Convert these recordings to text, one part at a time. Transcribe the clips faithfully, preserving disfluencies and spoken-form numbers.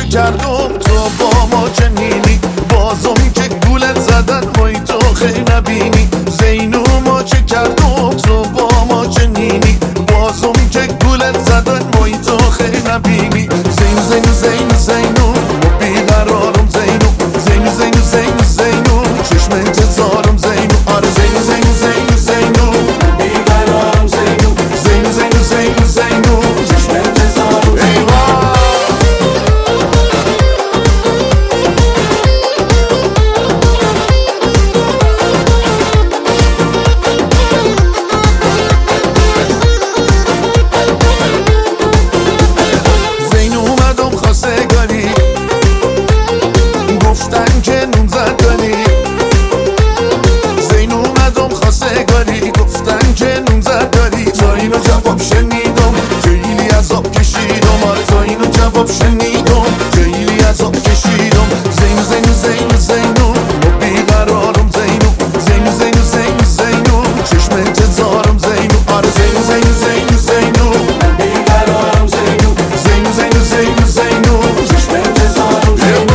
کردم تو با ما چنینی، بازم که گولت زدن وای تو خیلی نبینی. زینو ما چه کردم تو با ما چنینی، بازم که گولت زدن وای تو خیلی نبینی. زینو زینو زینو زینو بیقرارم زینو، زینو زینو زینو زینو چشم انتظارم زینو. آره زینو زینو زینو زینو بیقرارم زینو، زینو زینو زینو زینو چشم انتظارم زینو. گفتن که نون زدنی، زین اومدم خواستگاری، گفتن که نون زدنی. تا اینو جواب شنیدم خیلی عذاب کشیدم، آره تا اینو جواب شنیدم خیلی عذاب کشیدم. زینو زینو زینو زینو ما بیقرارم زینو، زینو زینو زینو زینو چشم انتظارم زینو. آره زینو زینو زینو زینو بیقرارم زینو، زینو زینو زینو زینو چشم انتظارم زینو.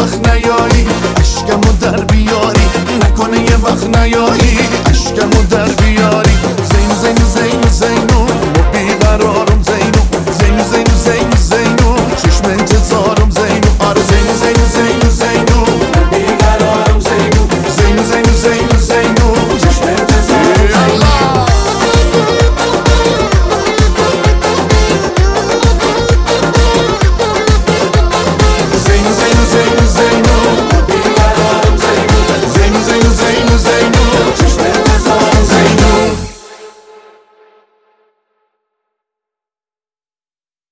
اشکمو در بیاری، نکنه یه وقت نیایی اشکمو در